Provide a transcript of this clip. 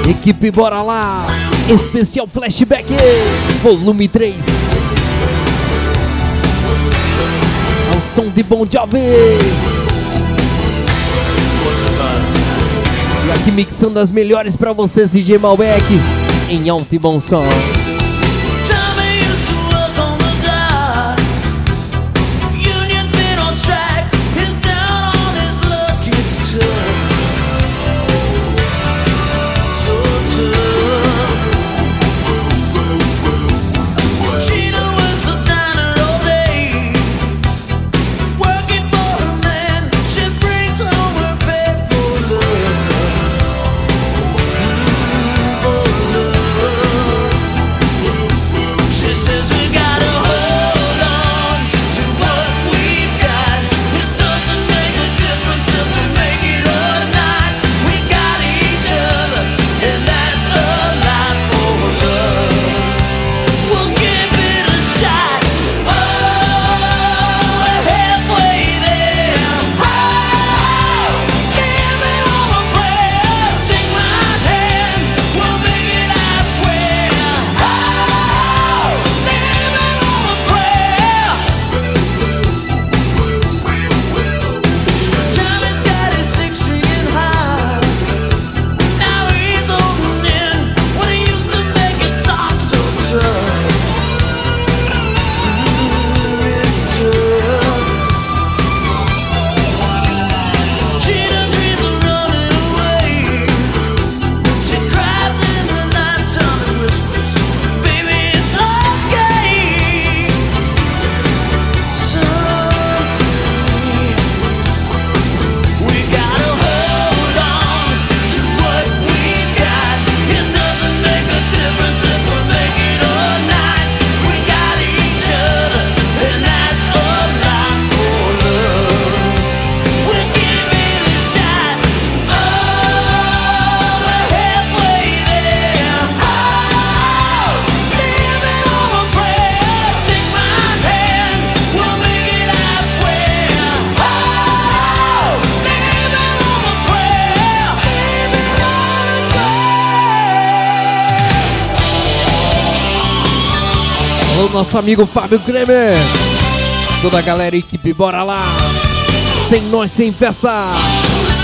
Equipe, bora lá! Especial Flashback, volume 3. Ao som de Bon Jovi. E aqui mixando as melhores pra vocês, DJ Malbec, em alto e bom som. Nosso amigo Fábio Kremer, toda a galera, equipe, bora lá, sem nós, sem festa.